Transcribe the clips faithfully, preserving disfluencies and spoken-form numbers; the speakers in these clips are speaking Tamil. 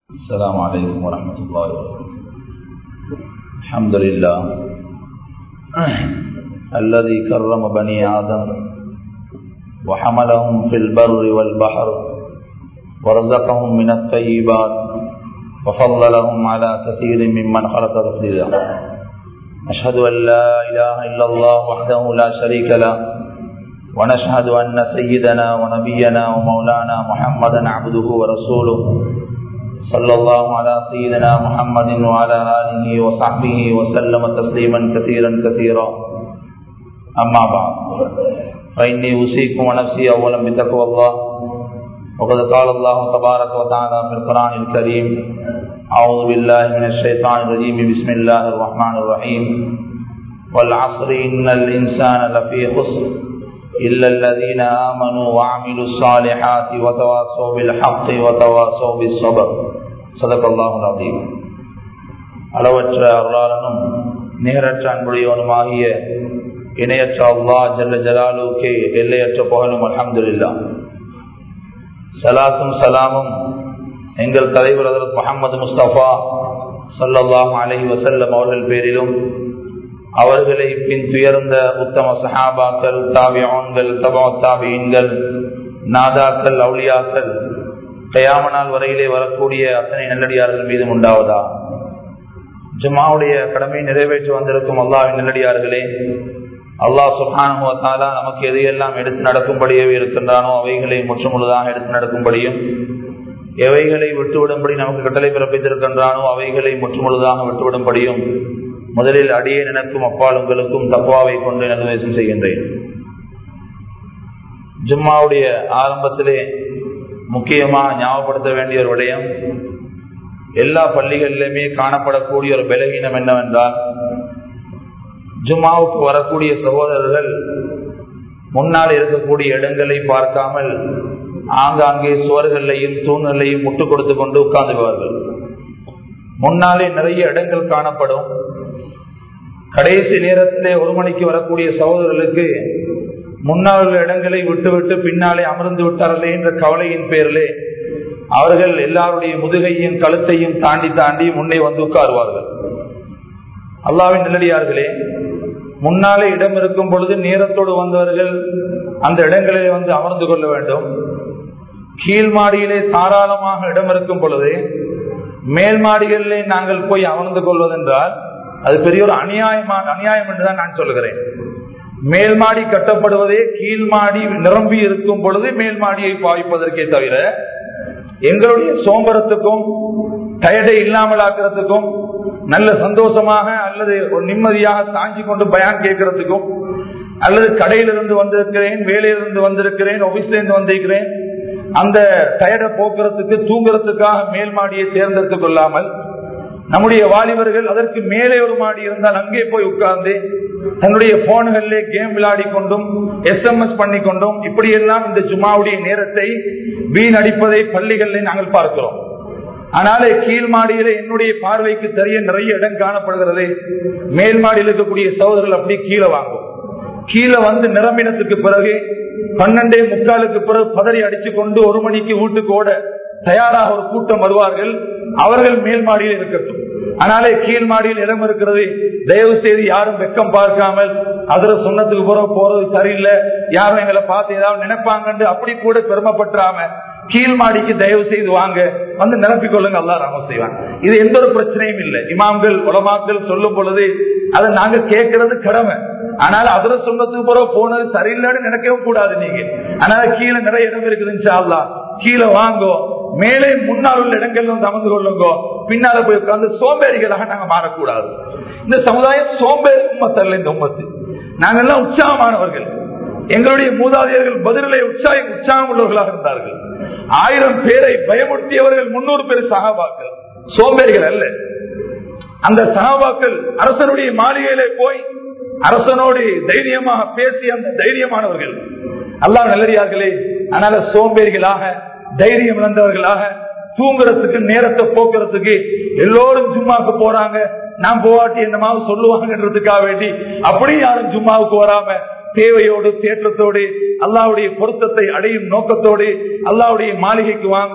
السلام عليكم ورحمة الله وبركاته. الحمد لله الذي كرم بني آدم وحملهم في البر والبحر ورزقهم من الطيبات وفضلهم على كثير ممن خلق تفضيلا. أشهد أن لا إله إلا الله وحده لا شريك له ونشهد أن سيدنا ونبينا ومولانا محمدا عبده ورسوله صلى الله على سيدنا محمد وعلى آله وصحبه وسلم تسليما كثيرا كثيرا. أما بعد فإني أوصيكم ونفسي أولا بتقوى الله. وقد قال الله تبارك وتعالى في القرآن الكريم: أعوذ بالله من الشيطان الرجيم بسم الله الرحمن الرحيم والعصر إن الإنسان لفي خسر إلا الذين آمنوا وعملوا الصالحات وتواصوا بالحق وتواصوا بالصبر. صدق الله العظيم. அளவற்ற அருளாளனும் நிகரற்ற அன்புடையவனுமாகிய இணையற்ற அல்லாஹ் ஜல்ல ஜலாலுக்கே எல்லையற்ற புகழும் அல்ஹம்துலில்லாஹ். ஸலாத்தும் ஸலாமும் எங்கள் தலைவர் ஹஜ்ரத் முஹம்மது முஸ்தபா ஸல்லல்லாஹு அலைஹி வஸல்லம் அவர்கள் பேரிலும், அவர்களை பின் துயர்ந்த உத்தம சஹாபாக்கள், தாபிஊன்கள், தபஅத் தாபிஈன்கள், நாதாக்கள், அவுலியாக்கள், கியாம நாள் வரையிலே வரக்கூடிய அத்தனை நல்லடியார்கள் மீதும் உண்டாவதா. ஜும்ஆவுடைய கடமை நிறைவேற்றி வந்திருக்கும் அல்லாஹ்வின் நல்லடியார்களே, அல்லாஹ் சுப்ஹானஹு வ தஆலா நமக்கு எதையெல்லாம் எடுத்து நடக்கும்படியே இருக்கின்றானோ அவைகளை முற்றுமுழுதாக எடுத்து நடக்கும்படியும், எவைகளை விட்டுவிடும்படி நமக்கு கட்டளை பிறப்பித்திருக்கின்றானோ அவைகளை முற்றுமுழுதாக விட்டுவிடும்படியும் முதலில் அடியே எனக்கும் அப்பால் உங்களுக்கும் தக்வாவை கொண்டு நிர்தேசம் செய்கின்றேன். ஜும்மாவுடைய ஆரம்பத்திலே முக்கியமாக ஞாபகப்படுத்த வேண்டிய ஒரு விடயம், எல்லா பள்ளிகளிலுமே காணப்படக்கூடிய ஒரு பலகீனம் என்னவென்றால், ஜும்மாவுக்கு வரக்கூடிய சகோதரர்கள் முன்னால் இருக்கக்கூடிய இடங்களை பார்க்காமல் ஆங்காங்கே சுவர்களையும் தூண்களையும் முட்டு கொடுத்து கொண்டு உட்கார்ந்துவார்கள். முன்னாலே நிறைய இடங்கள் காணப்படும். கடைசி நேரத்திலே ஒரு மணிக்கு வரக்கூடிய சகோதரர்களுக்கு முன்னால் உள்ள இடங்களை விட்டுவிட்டு பின்னாலே அமர்ந்து விட்டார்களே என்ற கவலையின் பேரிலே அவர்கள் எல்லாருடைய முதுகையும் கழுத்தையும் தாண்டி தாண்டி முன்னே வந்து உட்காருவார்கள். அல்லாஹ்வின் நல்லடியார்களே, முன்னாலே இடம் இருக்கும் பொழுது நேரத்தோடு வந்தவர்கள் அந்த இடங்களிலே வந்து அமர்ந்து கொள்ள வேண்டும். கீழ் மாடியிலே தாராளமாக இடம் இருக்கும் பொழுது மேல் மாடிகளிலே நாங்கள் போய் அமர்ந்து கொள்வதென்றால் அது பெரிய ஒரு அநியாயமான அநியாயம் என்றுதான் நான் சொல்கிறேன். மேல் மாடி கட்டப்படுவதே கீழ் மாடி நிரம்பி இருக்கும் பொழுது மேல் மாடியை பாவிப்பதற்கே தவிர எங்களுடைய சோம்பரத்துக்கும் டயர்டை இல்லாமல் ஆக்கிறதுக்கும் நல்ல சந்தோஷமாக அல்லது ஒரு நிம்மதியாக சாஞ்சி கொண்டு பயான் கேட்கறதுக்கும் அல்லது கடையிலிருந்து வந்திருக்கிறேன், வேலையிலிருந்து வந்திருக்கிறேன், ஆபீஸ்ல இருந்து வந்திருக்கிறேன், அந்த டயர்டை போக்குறதுக்கு தூங்குறதுக்காக மேல் மாடியை தேர்ந்தெடுத்துக் கொள்ளாமல் நம்முடைய வாலிபர்கள் அதற்கு மேலே ஒரு மாடி இருந்தால் அங்கே போய் உட்கார்ந்து தன்னுடைய போன்களிலே கேம் விளையாடி கொண்டும் எஸ் எம் எஸ் பண்ணி கொண்டும் இப்படியெல்லாம் இந்த ஜும்மாவுடைய நேரத்தை வீணடிப்பதை பள்ளிகளில் நாங்கள் பார்க்கிறோம். ஆனாலே கீழ் மாடியில என்னுடைய பார்வைக்கு தெரிய நிறைய இடம் காணப்படுகிறது. மேல் மாடியில் இருக்கக்கூடிய சகோதரர்கள் அப்படி கீழே வாங்கும். கீழே வந்து நிரம்பினத்துக்கு பிறகு பன்னெண்டே முக்காலுக்கு பிறகு பதறி அடிச்சு கொண்டு ஒரு மணிக்கு வீட்டுக்கு ஓட தயாராக ஒரு கூட்டம் வருவார்கள். அவர்கள் மேல் மாடியில் இருக்கட்டும். ஆனாலே கீழ் மாடியில் இடம் இருக்கிறது. தயவு செய்து யாரும் வெக்கம் பார்க்காமல் அதுல சொன்னதுக்கு பிறகு போறது சரியில்லை, யாரும் எங்களை பார்த்து ஏதாவது நினைப்பாங்க அப்படி கூட பெருமைப்பற்றாம கீழ் மாடிக்கு தயவு செய்து வாங்க, வந்து நிரப்பிக் கொள்ளுங்க, அல்லாஹ் ரஹ்மத் செய்வான். இது எந்த ஒரு பிரச்சனையும் இல்லை. இமாம்கள் உலமாக்கள் சொல்லும் பொழுது அதை நாங்க கேட்கறது கடமை. ஆனால் அதுல சொன்னதுக்கு பிறகு போனது சரியில்லைன்னு நினைக்கவும் கூடாது நீங்க. அதனால கீழே நிறைய இடம் இருக்குது, இன்ஷா அல்லாஹ் கீழே வாங்கோ, மேலே முன்னால் உள்ள இடங்கள் வந்து அமர்ந்து கொள்ளுங்கோ, பின்னால போய் உட்கார்ந்து சோம்பேறிகளாக நாங்க மாறக்கூடாது. இந்த சமுதாயம் சோம்பேறி உம்மத்தல்ல. இந்த உம்மத்து நாங்கள் எல்லாம் உற்சாகமானவர்கள். எங்களுடைய மூதாதையர்கள் பதிலே உற்சாக உற்சாகம் உள்ளவர்களாக இருந்தார்கள். ஆயிரம் பேரை பயமுறுத்தியவர்கள் முன்னூறு பேர் சஹாபாக்கள், சோம்பேறிகள் அல்ல. அந்த சஹாபாக்கள் அரசனுடைய மாளிகையிலே போய் அரசனோடு தைரியமாக பேசி அந்த தைரியமானவர்கள், அல்லாஹ் நல்லடியார்களே. அதனால சோம்பேறிகளாக தைரியம் இழந்தவர்களாக தூங்குறதுக்கு நேரத்தை போக்குறதுக்கு எல்லோரும் ஜும்மாவுக்கு போறாங்க, நான் போவாட்டி என்னமாவது சொல்லுவாங்கன்றதுக்காக வேண்டி அப்படி யாரும் ஜும்மாவுக்கு வராம தேவையோடு தேற்றத்தோடு அல்லாஹ்வுடைய பொருத்தத்தை அடையும் நோக்கத்தோடு அல்லாஹ்வுடைய மாளிகைக்கு வாங்கோ,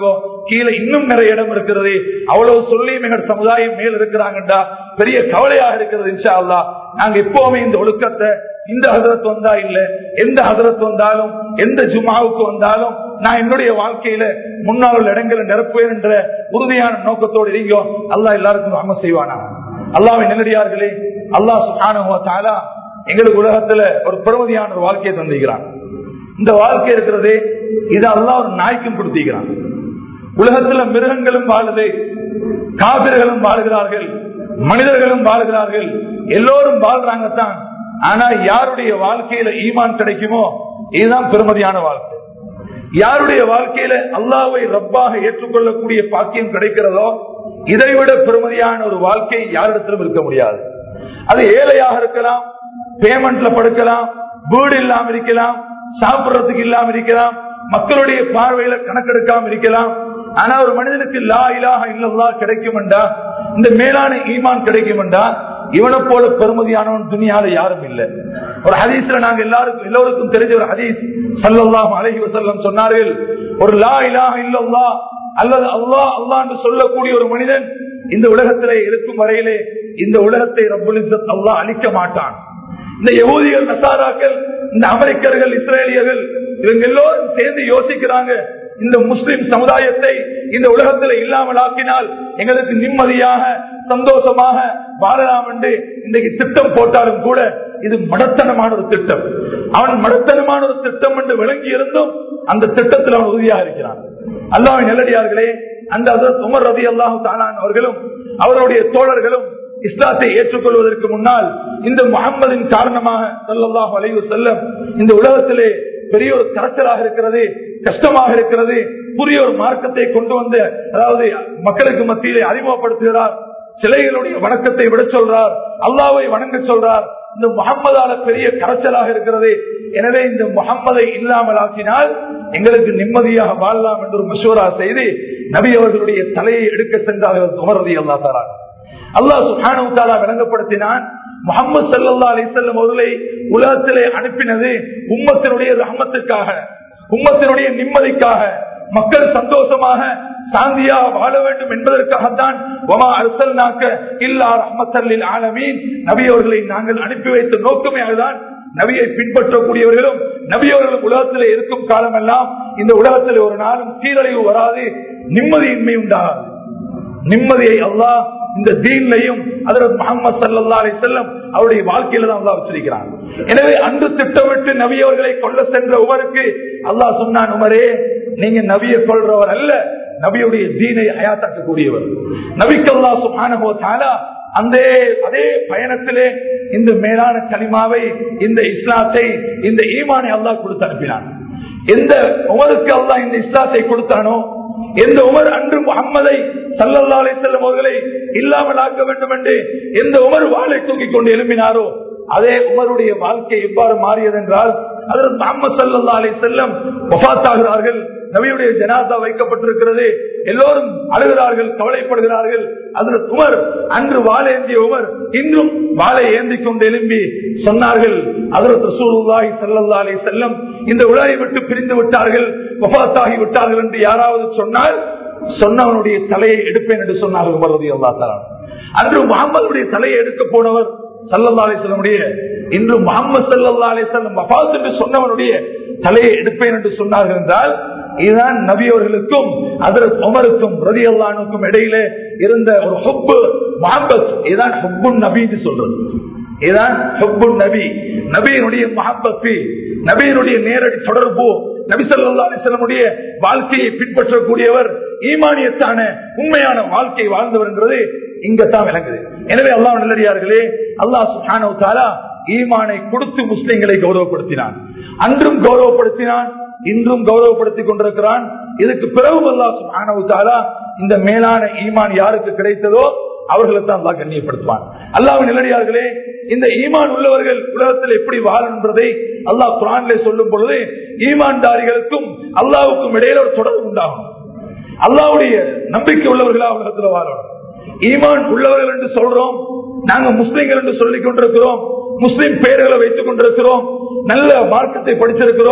கீழே இன்னும் நிறைய இடம் இருக்கிறது. அவ்வளவு சொல்லியும் எங்கள் சமுதாயம் மேல் இருக்கிறாங்கடா பெரிய கவலையாக இருக்கிறது. இன்ஷா அல்லாஹ் நாங்க எப்பவுமே இந்த ஒழுக்கத்தை இந்த ஹதரத் வந்தா இல்ல எந்த ஹதரத் வந்தாலும் எந்த ஜுமாவுக்கு வந்தாலும் நான் என்னுடைய வாழ்க்கையில முன்னால் உள்ள இடங்களை நிரப்புவேன் என்ற உறுதியான நோக்கத்தோடு இருக்கோம். அல்லாஹ் எல்லாருக்கும் அமல் செய்வானா. அல்லாஹ்வின் நல்லடியார்களே, அல்லாஹ் சுப்ஹானஹு வ தஆலா எங்களுக்கு உலகத்துல ஒரு பெருமதியான ஒரு வாழ்க்கையை தந்திருக்கிறான். இந்த வாழ்க்கை இருக்கிறதே இது அல்லாஹ் ஒரு நாய்க்கும் கொடுத்திருக்கிறான். உலகத்துல மிருகங்களும் வாழுது, காபிர்களும் வாழுகிறார்கள், மனிதர்களும் வாழுகிறார்கள், எல்லோரும் வாழ்றாங்க தான். ஆனா யாருடைய வாழ்க்கையில ஈமான் கிடைக்குமோ இதுதான் பெருமதியான வாழ்க்கை. யாருடைய வாழ்க்கையில அல்லாஹ்வை ரப்பாக ஏற்றுக்கொள்ளக்கூடிய பாக்கியம் கிடைக்கிறதோ இதைவிட பெருமதியான ஒரு வாழ்க்கை யாரிடத்திலும் இருக்க முடியாது. அது ஏழையாக இருக்கலாம், பேமெண்ட்ல படுக்கலாம், வீடு இல்லாம இருக்கலாம், சாப்பிடுறதுக்கு இல்லாம இருக்கலாம், மக்களுடைய பார்வையில கணக்கெடுக்காம இருக்கலாம். ஆனா ஒரு மனிதனுக்கு லா இலாஹ இல்லல்லாஹ் கிடைக்கும் என்றா, இந்த மேலான ஈமான் கிடைக்கும் என்றா, இவனை போல பெருமதியானவன் துனியால யாரும் இல்லை. ஒரு ஹதீஸ்ல நாங்க எல்லாருக்கும் எல்லோருக்கும் தெரிஞ்ச ஒரு ஹதீஸ் ஸல்லல்லாஹு அலைஹி வஸல்லம் சொன்னார்கள், ஒரு லா இலாஹ இல்லல்லாஹ் அல்லது அல்லாஹ் அல்லாஹ் என்று சொல்லக்கூடிய ஒரு மனிதன் இந்த உலகத்திலே இருக்கும் வரையிலே இந்த உலகத்தை ரப்புல் இஸ்ஸத் அல்லாஹ் அழிக்க மாட்டான். இந்த யஹூதிகள், நசாராக்கள், இந்த அமெரிக்கர்கள், இஸ்ரேலியர்கள் இவங்க எல்லோரும் சேர்ந்து யோசிக்கிறாங்க, இந்த முஸ்லிம் சமுதாயத்தை இந்த உலகத்தில் இல்லாமல் ஆக்கினால் எங்களுக்கு நிம்மதியாக சந்தோஷமாக வாழலாம் என்று இன்றைக்கு திட்டம் போட்டாலும் கூட இது மடத்தனமான ஒரு திட்டம். அவன் மடத்தனமான ஒரு திட்டம் என்று விளங்கி இருந்தும் அந்த திட்டத்தில் அவன் உறுதியாக இருக்கிறான். அல்லாஹ்வின் நல்லடியார்களே, அந்த ஹஜ்ரத் உமர் ரலியல்லாஹு தஆலா அவர்களும் அவருடைய தோழர்களும் இஸ்லாத்தை ஏற்றுக்கொள்வதற்கு முன்னால் இந்த முஹம்மதின் காரணமாக ஸல்லல்லாஹு அலைஹி வஸல்லம் இந்த உலகத்திலே பெரிய ஒரு கரைச்சலாக இருக்கிறது, கஷ்டமாக இருக்கிறது, புதிய ஒரு மார்க்கத்தை கொண்டு வந்து அதாவது மக்களுக்கு மத்தியிலே அறிமுகப்படுத்துகிறார், சிலைகளுடைய வணக்கத்தை விட சொல்றார், அல்லாஹ்வை வணங்க சொல்றார். இந்த முஹம்மதால பெரிய கரைச்சலாக இருக்கிறது, எனவே இந்த முஹம்மதை இல்லாமல் ஆக்கினால் எங்களுக்கு நிம்மதியாக வாழலாம் என்று ஒரு மஷூரா செய்து நபி அவர்களுடைய தலையை எடுக்க சென்றார்கள் உமர் ரலியல்லாஹு தஆலா. அல்லாஹ் சுப்ஹானஹு வ தஆலா விளங்கப்படுத்தினான், முஹம்மது ஸல்லல்லாஹு அலைஹி வஸல்லம் அவர்களை உலகத்திலே அனுப்பினது உம்மத்தினுடைய ரஹ்மத்துக்காக, உம்மத்தினுடைய நிம்மதிக்காக, மக்கள் சந்தோஷமாக சாந்தியாக வாழ வேண்டும் என்பதற்காகத்தான். வமா அர்ஸல்நாக இல்லா ரஹ்மத்தல் லில் ஆலமீன், நபி அவர்களை நாங்கள் அனுப்பி வைத்த நோக்கமே அதுதான். நபியை பின்பற்றக்கூடியவர்களும் நபி அவர்களும் உலகத்திலே இருக்கும் காலமெல்லாம் இந்த உலகத்திலே ஒரு நாளும் சீரழிவு வராது, நிம்மதியின்மை உண்டாகாது. நிம்மதியை அல்லாஹ் இந்த தீன்லையும் ஹஜ்ரத் முஹம்மது ஸல்லல்லாஹு அலைஹி வஸல்லம் அவருடைய வாழ்க்கையில தான் அல்லாஹ் வச்சிருக்கிறான். எனவே அன்று திட்டமிட்டு நபி அவர்களை கொல்ல சென்ற உமருக்கு அல்லாஹ் சொன்னான், உமரே நீங்க நபியை கொல்றவர் அல்ல, நபியுடைய தீனை ஹயாத்தாக்கக்கூடியவர். நபிக்கு அல்லாஹ் சுப்ஹானஹு வ தஆலா அந்த அதே பயணத்திலே இந்த மேலான கலிமாவை, இந்த இஸ்லாத்தை, இந்த ஈமானை அல்லாஹ் கொடுத்து அனுப்பினான். எந்த உமருக்கு அல்லாஹ் இந்த இஸ்லாத்தை கொடுத்தானோ, எந்த உமர் அன்று முஹம்மதை ஸல்லல்லாஹு அலைஹி வஸல்லம் அவர்களை இல்லாமல் ஆக்க வேண்டும் என்று எந்த உமர் வாளை தூக்கி கொண்டு எழுப்பினாரோ, அதே உமருடைய வாழ்க்கை எவ்வாறு மாறியது என்றால், ஹஜ்ரத் முஹம்மது ஸல்லல்லாஹு அலைஹி வஸல்லம் வஃபாத் ஆகிறார்கள், நபியுடைய ஜனாஸா வைக்கப்பட்டிருக்கிறது, எல்லோரும் அழுகிறார்கள், கவலைப்படுகிறார்கள். ஹஜ்ரத் உமர் அன்று வாளை ஏந்திய உமர் இன்றும் வாளை ஏந்தி கொண்டு எழும்பி சொன்னார்கள், ஹஜ்ரத் ரசூலுல்லாஹி ஸல்லல்லாஹு அலைஹி வஸல்லம் இந்த உலகை விட்டு பிரிந்து விட்டார்கள், வஃபாத் ஆகி விட்டார்கள் என்று யாராவது சொன்னால் சொன்னவனுடைய தலையை எடுப்பேன் என்று சொன்னார்கள் உமர் ரலியல்லாஹு தஆலா. அன்று முஹம்மதுடைய தலையை எடுக்க போனவர் ஸல்லல்லாஹு அலைஹி வஸல்லமுடைய, இன்று முஹம்மது ஸல்லல்லாஹு அலைஹி வஸல்லம் வஃபாத் என்று சொன்னவனுடைய தலையை எடுப்பேன் என்று சொன்னார்கள் என்றால், இதுதான் நபி அவர்களுக்கும் ஹஜ்ரத் உமருக்கும் ரலியல்லாஹு அன்ஹுக்கும் இடையிலே இருந்த ஒரு ஹுப்பு முஹப்பத். இதுதான் ஹுப்புன் நபி என்று சொல்றது. இதுதான் ஹுப்புன் நபி, நபியினுடைய முஹப்பத், நபியினுடைய நேரடி தொடர்பு, நபி ஸல்லல்லாஹு அலைஹி வஸல்லமுடைய வாழ்க்கையை பின்பற்றக்கூடியவர், ஈமானியத்தான உண்மையான வாழ்க்கை வாழ்ந்தவர் என்றது இங்கத்தான் விளங்குது. எனவே அல்லாஹ் நல்லடியார்களே, அல்லாஹ் சுப்ஹானஹு வ தஆலா ஈமானை கொடுத்து முஸ்லிம்களை கௌரவப்படுத்தினான். அன்றும் கௌரவப்படுத்தினான், இன்றும் கௌரவப்படுத்திக் கொண்டிருக்கிறான். இதுக்கு பிறகு அல்லாஹ் சுப்ஹானஹு வ தஆலா இந்த மேலான ஈமான் யாருக்கு கிடைத்ததோ அவர்களை தான் அல்லாஹ் கண்ணியப்படுத்துவான். அல்லாஹ்வின் நல்லடியார்களே, இந்த ஈமான் உள்ளவர்கள் உலகத்தில் எப்படி வாழன்றதை அல்லாஹ் குர்ஆனிலே சொல்லும் பொழுது, ஈமான்தாரிகளுக்கும் அல்லாஹ்வுக்கும் இடையில ஒரு தொடர்பு உண்டாகும். அல்லாஹ்வுடைய நம்பிக்கை உள்ளவர்களா உலகத்தில் வாழணும். ஈமான் உள்ளவர்கள் என்று சொல்றோம், நாங்க முஸ்லிம்கள் என்று சொல்லிக் கொண்டிருக்கிறோம், முஸ்லிம் பெயர்களை வைத்துக் கொண்டிருக்கிறோம், நல்ல மார்க்கத்தை படிச்சிருக்கிறோம்,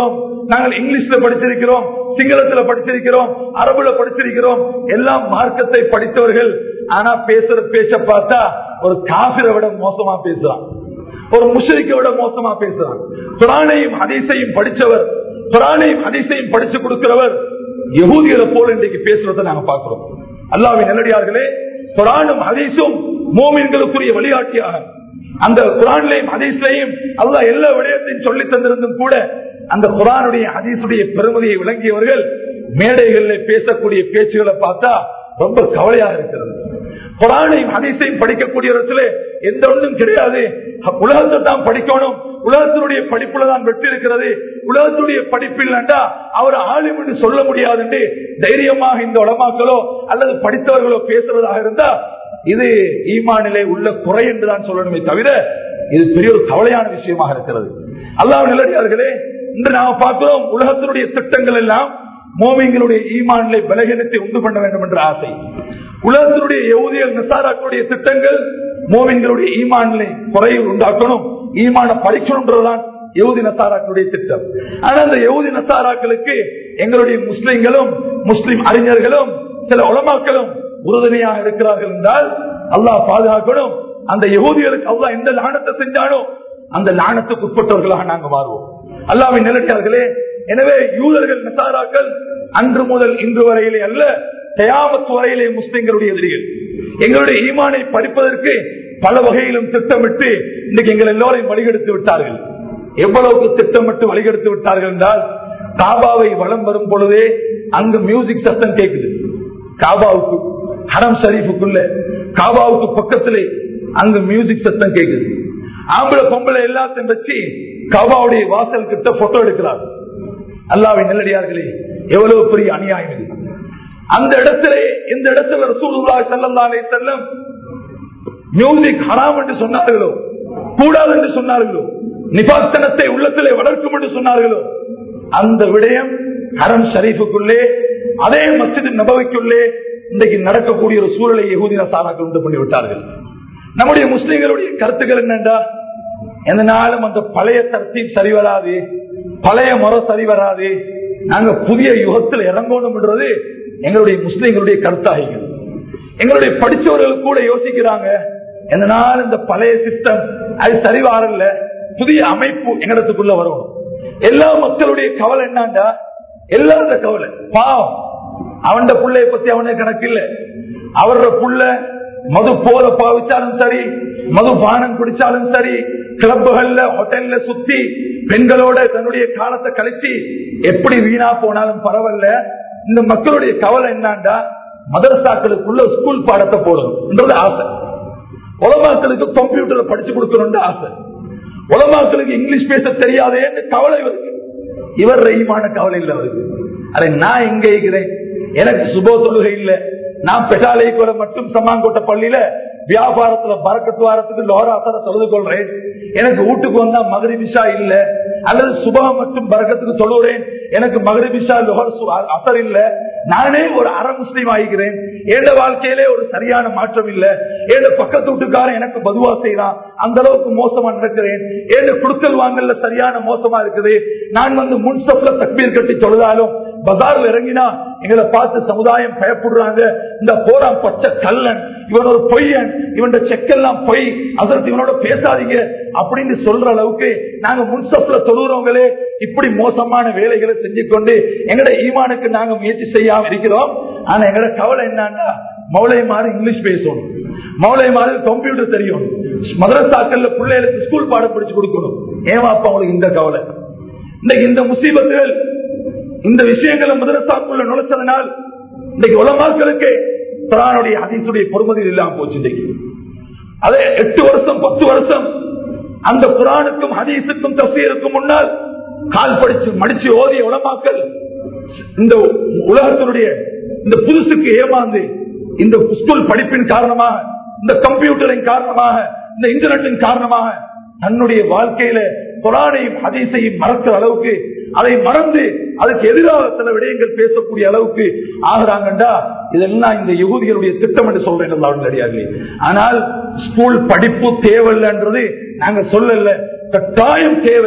நாங்கள் இங்கிலீஷ்ல படிச்சிருக்கிறோம், சிங்களத்துல படிச்சிருக்கிறோம், அரபுல படிச்சிருக்கிறோம், எல்லாம் மார்க்கத்தை படித்தவர்கள். ஆனா பேசுற பேச்ச பார்த்தா ஒரு காபிரை விட மோசமா பேசுறான், ஒரு முஷ்ரிக்கை விட மோசமா பேசுறான். குர்ஆனையும் ஹதீஸையும் படிச்சவர், குர்ஆனையும் ஹதீஸையும் படிச்சு கொடுக்கிறவர் யஹூதிகளை போல இன்றைக்கு பேசுறதை நாங்க பார்க்கிறோம். அல்லாஹ்வின் நல்லடியார்களே, குர்ஆனும் ஹதீஸும் மூமின்களுக்குரிய வழிகாட்டியாக, அந்த குர்ஆன்லயும் ஹதீஸ்லயும் அல்லாஹ் எல்லா விடயத்தையும் சொல்லி தந்திருந்தும் கூட அந்த குர்ஆனுடைய ஹதீஸுடைய பெருமதியை விளங்கியவர்கள் மேடைகளில் பேசக்கூடிய பேச்சுகளை பார்த்தா ரொம்ப கவலையாக இருக்கிறது. குர்ஆனையும் ஹதீஸையும் படிக்கக்கூடியவர்களே எந்த ஒன்றும் கிடையாது, உலகத்தை தான் படிக்கணும், உலகத்தினுடைய படிப்புல தான் வெற்றி இருக்கிறது, உலகத்துடைய படிப்பில் அவர் ஆளும் என்று சொல்ல முடியாது என்று தைரியமாக இந்த உலமாக்களோ அல்லது படித்தவர்களோ பேசுவதாக இருந்தா இது ஈமானிலே உள்ள குறை என்றுதான் சொல்லணுமே தவிர இது பெரிய ஒரு கவலையான விஷயமாக இருக்கிறது. அல்லாஹ் நல்லடியார்களே, இன்று நாம பார்க்கிறோம் உலகத்தினுடைய திட்டங்கள் எல்லாம் மோமின்களுடைய ஈமானிலே பலகீனத்தை உண்டு பண்ண வேண்டும் என்ற ஆசை. உலகத்தினுடைய யஹூதிகள் நசாராக்களுடைய திட்டங்கள் மோமின்களுடைய ஈமானிலே குறையை உண்டாக்கணும், ஈமான பறிக்கணும்ன்றதுதான் யஹூதி நசாராக்களுடைய திட்டம். ஆனா அந்த யஹூதி நசாராக்களுக்கு எங்களுடைய முஸ்லிம்களும் முஸ்லிம் அறிஞர்களும் சில உலமாக்களும் உறுதுணையாக இருக்கிறார்கள் என்றால் அல்லாஹ் பாதுகாக்கணும். அந்த யஹூதிகளுக்கு அல்லாஹ் எந்த லானத்தை செஞ்சானோ அந்த லானத்துக்கு உட்பட்டவர்களாக நாங்கள் மாறுவோம். அல்லாஹ்வின் நல்லடியார்களே, எனவே யூதர்கள் நசாராக்கள் அன்று முதல் இன்று வரையிலே அல்ல, கியாமத் வரையிலே முஸ்லிம்களுடைய எதிரிகள். எங்களுடைய ஈமானை பறிப்பதற்கு பல வகையிலும் திட்டமிட்டு இன்னைக்கு எங்கள் எல்லோரையும் வழிகெடுத்து விட்டார்கள். எவ்வளவுக்கு திட்டமிட்டு வழிகெடுத்து விட்டார்கள் என்றால், காபாவை வலம் வரும் பொழுதே அங்கு மியூசிக் சத்தம் கேட்குது. காபாவுக்கு ஹரம் ஷரீஃபுக்குள்ள காபாவுக்கு பக்கத்திலே அங்கு மியூசிக் சத்தம் கேட்குது. ஆம்பளை பொம்பளை எல்லாத்தையும் வச்சு காபாவுடைய வாசல் கிட்ட போட்டோ எடுக்கிறார். அல்லாஹ்வின் நல்லடியார்களே, எவ்வளவு பெரிய அநியாயம் இது. அந்த இடத்திலே இந்த இடத்துல ரசூலுல்லாஹி ஸல்லல்லாஹு அலைஹி வஸல்லம் மியூசிக் ஹராம் என்று சொன்னார்களோ, கூடாது என்று சொன்னார்களோ, நிபாத்தனத்தை உள்ளத்திலே வளர்க்கும் என்று சொன்னார்களோ, அந்த விடயம் ஹரம் ஷரீஃபுக்குள்ளே அதே மஸ்ஜித் நபவிக்குள்ளே இன்றைக்கு நடக்கக்கூடிய ஒரு சூழலை யஹூதி நசாராக்கள் உண்டு பண்ணி விட்டார்கள். நம்முடைய முஸ்லிம்களுடைய கருத்துக்கள் என்னென்றா, எந்த நாளும் அந்த பழைய தர்த்தீப் சரி வராது, பழைய முறை சரி வராது, நாங்க புதிய யுகத்தில் இறங்கணும் என்றது எங்களுடைய முஸ்லிம்களுடைய கருத்தாகிகள். எங்களுடைய படிச்சவர்கள் கூட யோசிக்கிறாங்க, எந்த நாள் இந்த பழைய சிஸ்டம் அது சரி வரல, புதிய அமைப்பு எங்களிடத்துக்குள்ள வரும். எல்லா மக்களுடைய கவலை என்னண்டா, எல்லாரோட கவலை பாவம், அவன் பிள்ளைய பத்தி அவனே கணக்கு இல்ல, அவரோட புள்ள மது போத பாவிச்சாலும் சரி, மது பானம் குடிச்சாலும் சரி, கிளப்புகள்ல ஹோட்டல்ல சுத்தி பெண்களோட தன்னுடைய காலத்தை கழிச்சு எப்படி வீணா போனாலும் பரவாயில்ல. இந்த மக்களுடைய கவலை என்னண்டா, மதரசாக்களுக்குள்ள ஸ்கூல் பாடத்தை போடணும் ஆசை, உலமாக்களுக்கு கம்ப்யூட்டரை படிச்சு கொடுக்கணும் ஆசை, உலமாக்களுக்கு இங்கிலீஷ் பேச தெரியாதேன்னு கவலை வருது. இவர் ஈமான கவலை இல்லை வருது. அதை நான் எங்க இருக்கிறேன், எனக்கு சுப தொழுகை இல்லை, நான் பெட்டாலை கூட மட்டும் சம்மாங்கோட்டை பள்ளியில வியாபாரத்துல பறக்கத்து வாரத்துக்கு லோராசர தொழுது கொள்றேன், எனக்கு வீட்டுக்கு வந்தா மகரிபிஷா இல்ல, அல்லது சுபா மற்றும் பறக்கத்துக்கு தொழுகிறேன், எனக்கு மகரிபிஷா லோஹர் அசர் இல்ல, நானே ஒரு அற முஸ்லீம் ஆகிக்கிறேன், என் வாழ்க்கையிலே ஒரு சரியான மாற்றம் இல்ல, என் பக்கத்து வீட்டுக்காரன் எனக்கு பதுவா செய்யறான், அந்த அளவுக்கு மோசமா நடக்கிறேன், என் குடுக்கல் வாங்கல சரியான மோசமா இருக்குது, நான் வந்து முன்சப்ல தக்பீர் கட்டி தொழுதாலும் பஜார்ல இறங்கினா எங்களை பார்த்து சமுதாயம் பயப்படுறாங்க, இந்த போறான் பச்சை கல்லன், இவன் ஒரு பொய்யன், இவன் செக்கெல்லாம் பொய், அதற்கு இவனோட பேசாதீங்க அப்படின்னு சொல்ற அளவுக்கு நாங்க முன்சப்ல தொழுகிறவங்களே இப்படி மோசமான வேலைகளை செஞ்சு கொண்டு எங்கட ஈமானுக்கு நாங்க முயற்சி செய்யாம இருக்கிறோம். ஆனா எங்கட கவலை என்னன்னா, மௌலை மாதிரி இங்கிலீஷ் பேசணும், மௌலை மாதிரி கம்ப்யூட்டர் தெரியும், மதரசாக்கள்ல பிள்ளைகளுக்கு ஸ்கூல் பாடம் படிச்சு கொடுக்கணும். ஏமாப்பா உங்களுக்கு இந்த கவலை? இன்னைக்கு இந்த முசீபத்துகள், இந்த விஷயங்களை மதரசாக்குள்ள நுழைச்சதனால் இன்னைக்கு உலமாக்களுக்கு குர்ஆனுடைய ஹதீஸுடைய பொறுமதி இல்லாம போச்சு. இன்னைக்கு அதே எட்டு வருஷம் பத்து வருஷம் அந்த குர்ஆனுக்கும் ஹதீஸுக்கும் தஃசீருக்கும் முன்னால் கால் படிச்சு மடிச்சு ஓதிய உலமாக்கள் இந்த உலகத்தினுடைய இந்த புதுசுக்கு ஏமாந்து இந்த ஸ்கூல் படிப்பின் காரணமாக, இந்த கம்ப்யூட்டரின் காரணமாக, இந்த இன்டர்நெட்டின் காரணமாக தன்னுடைய வாழ்க்கையில குர்ஆனையும் ஹதீஸையும் மறக்கிற அளவுக்கு, அதை மறந்து அதுக்கு எதிராக சில விடயங்கள் பேசக்கூடிய அளவுக்கு ஆகிறாங்கண்டா, இதெல்லாம் இந்த யஹூதிகளுடைய திட்டம் என்று சொல்றேன். ஆனால் ஸ்கூல் படிப்பு தேவையில்லைன்றது நாங்க சொல்லல, கட்டாயம் தேவை.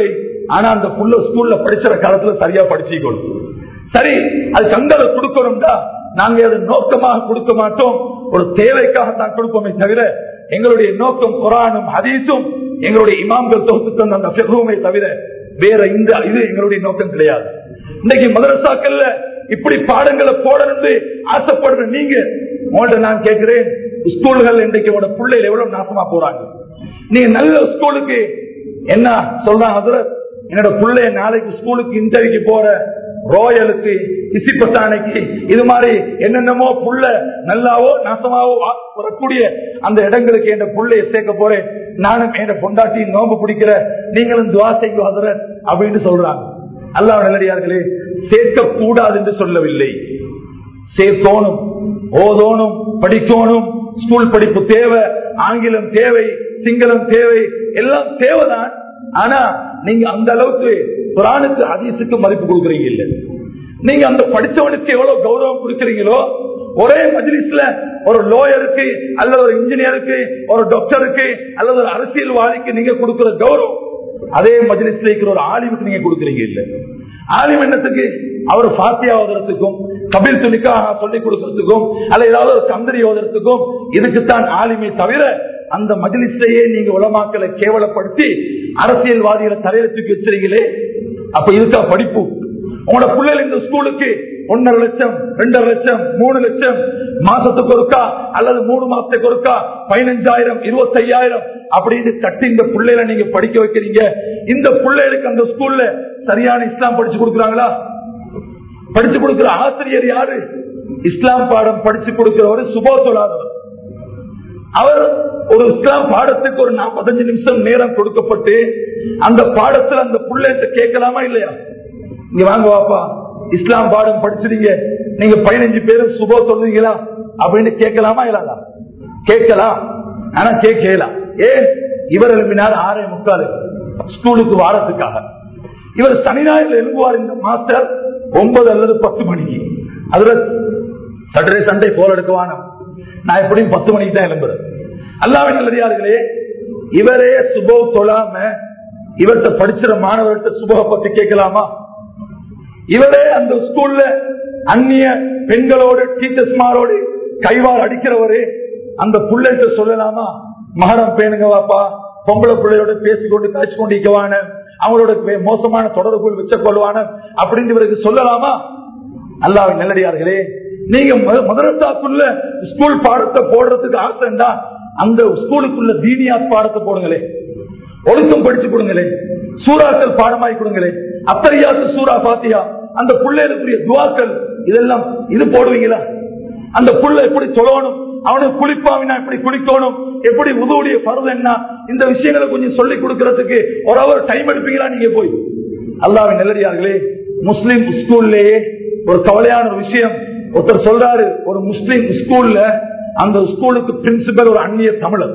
ஆனா அந்த புள்ள ஸ்கூல்ல படிக்கிற காலத்துல சரியா படிச்சுக்கணும். சரி, அது கண்டலை கொடுக்கணும்டா நாங்க அதை நோக்கமாக கொடுக்க மாட்டோம், ஒரு தேவைக்காக தான் கொடுப்போமே தவிர எங்களுடைய நோக்கம் குர்ஆனும் ஹதீஸும் எங்களுடைய இமாம்கள் தொகுத்து தந்த அந்த ஃபிக்ஹுமே தவிர வேற இந்த இது எங்களுடைய நோக்கம் கிடையாது. இன்னைக்கு மதரசாக்கள்ல இப்படி பாடங்களை போடணும்னு ஆசைப்படுற நீங்க, உங்கள்ட்ட நான் கேட்கிறேன், ஸ்கூல்கள் இன்றைக்கு உங்களோட பிள்ளைகள் எவ்வளவு நாசமா போறாங்க. நீங்க நல்ல ஸ்கூலுக்கு என்ன சொல்றாங்க, என்னோட பிள்ளைய நாளைக்கு ஸ்கூலுக்கு இன்டர்வியூக்கு போற ரோயலுக்கு இசிப்பட்டானைக்கு இது மாதிரி என்னென்னமோ புள்ள நல்லாவோ நாசமாவோ வரக்கூடிய அந்த இடங்களுக்கு என் புள்ளைய சேர்க்க போறேன், நானும் என் பொண்டாட்டி நோம்பு பிடிக்கிற, நீங்களும் துவா செய்ய ஹதரத் அப்படின்னு சொல்றாங்க. அல்லாஹ் நல்லடியார்களே, சேர்க்க கூடாது என்று சொல்லவில்லை, சேர்த்தோனும், ஓதோனும், படிக்கணும். ஸ்கூல் படிப்பு தேவை, ஆங்கிலம் தேவை, சிங்களம் தேவை, எல்லாம் தேவைதான். ஆனா நீங்க அந்த அளவுக்கு குர்ஆனுக்கு ஹதீஸுக்கு மதிப்பு கொடுக்கறீங்க இல்ல. நீங்க அந்த படிச்சவனுக்கு எவ்வளவு கௌரவம் கொடுக்கறீங்களோ, ஒரே மஜ்லிஸ்ல ஒரு லோயருக்கு அல்லது ஒரு இன்ஜினியருக்கு, ஒரு டாக்டருக்கு அல்லது ஒரு அரசியல்வாதிக்கு நீங்க கொடுக்கிற கௌரவம் அதே மஜ்லிஸ்ல இருக்கிற ஒரு ஆலிமுக்கு நீங்க கொடுக்கறீங்க இல்ல. ஆலிம் என்னத்துக்கு? அவர் ஃபாத்தியா ஓதுறதுக்கும் கபில் துணிக்காக சொல்லிக் கொடுக்கறதுக்கும் அல்ல ஏதாவது ஒரு கந்தரி ஓதுறதுக்கும் இதுக்குத்தான் ஆலிமே தவிர அந்த மஜ்லிஸையே நீங்க உலமாக்களை கேவலப்படுத்தி அரசியல்வாதிகளை தலையில தூக்கி வச்சிருக்கீங்களே, அப்ப இதுக்கா படிப்பு? உங்களோட பிள்ளைகள் இந்த ஸ்கூலுக்கு ஒன்னரை லட்சம், ரெண்டரை லட்சம், மூணு லட்சம் மாசத்துக்கு ஒருக்கா அல்லது மூணு மாசத்துக்கு ஒருக்கா பதினஞ்சாயிரம், இருபத்தி ஐயாயிரம் அப்படின்னு கட்டி இந்த பிள்ளைகளை நீங்க படிக்க வைக்கிறீங்க. இந்த பிள்ளைகளுக்கு அந்த ஸ்கூல்ல சரியான இஸ்லாம் படிச்சு கொடுக்குறாங்களா? படிச்சு கொடுக்கிற ஆசிரியர் யாரு? இஸ்லாம் பாடம் படிச்சு கொடுக்கிறவர் சுபோ சொல்லாதவர். அவர் ஒரு இஸ்லாம் பாடத்துக்கு ஒரு நாற்பத்தஞ்சு நிமிஷம் நேரம் கொடுக்கப்பட்டு அந்த பாடத்துல அந்த பிள்ளைகிட்ட கேட்கலாமா இல்லையா? இங்க வாங்க வாப்பா, இஸ்லாம் பாடம் படிச்சிருங்க, நீங்க பதினஞ்சு பேரும் சுபோ சொல்றீங்களா அப்படின்னு கேட்கலாமா இல்லாதா? கேட்கலாம். ஆனா கேட்கலாம். ஏன்? இவர் எழுப்பினார் ஆறே முக்கால் ஸ்கூலுக்கு வாரத்துக்காக. இவர் சனி ஞாயிறு எழுப்புவார் இந்த மாஸ்டர் ஒன்பது அல்லது பத்து மணிக்கு. அதுல சாட்டர்டே சண்டே போல் எடுக்குவான, நான் எப்படியும் பத்து மணிக்கு தான் எழும்புறேன். அல்லாஹ்வின் நல்லடியார்களே, இவரே சுபோ சொல்லாம இவர்கிட்ட படிச்சிட மாணவர்கிட்ட சுபோ பத்தி கேட்கலாமா? இவரே அந்த ஸ்கூல்ல அந்நிய பெண்களோடு டீச்சர்ஸ்மாரோடு கைவால் அடிக்கிறவரே அந்த பிள்ளைகிட்ட சொல்லலாமா? மகரம் பேணுங்க வாப்பா, பொம்பளை பிள்ளையோட பேசிக்கொண்டு காய்ச்சி கொண்டு இருக்கவான, அவங்களோட மோசமான தொடர்புகள் வச்ச கொள்வான அப்படின்னு இவருக்கு சொல்லலாமா? அல்லாஹ்வின் நல்லடியார்களே, நீங்க மதரசாக்குள்ள ஸ்கூல் பாடத்தை போடுறதுக்கு ஆசைண்டா அந்த ஸ்கூலுக்குள்ள தீனியாத் பாடத்தை போடுங்களே, ஒழுக்கம் படிச்சு கொடுங்களே, சூறாக்கள் பாடமாய் கொடுங்களே, அத்தரியாத்து சூரா பாத்தியா, அந்த பிள்ளைகளுக்குரிய துவாக்கள் இதெல்லாம் இது போடுவீங்களா? அந்த புள்ள எப்படி சொல்லணும், அவனுக்கு குளிப்பாவினா எப்படி குளிக்கணும், எப்படி உதவுடைய பருவம் என்ன, இந்த விஷயங்களை கொஞ்சம் சொல்லிக் கொடுக்கறதுக்கு ஒரு அவர் டைம் எடுப்பீங்களா நீங்க போய்? அல்லாஹ்வின் நல்லடியார்களே, முஸ்லிம் ஸ்கூல்லேயே ஒரு கவலையான ஒரு விஷயம். ஒருத்தர் சொல்றாரு, ஒரு முஸ்லிம் ஸ்கூல்ல அந்த ஸ்கூலுக்கு பிரின்சிபல் ஒரு அந்நிய தமிழர்.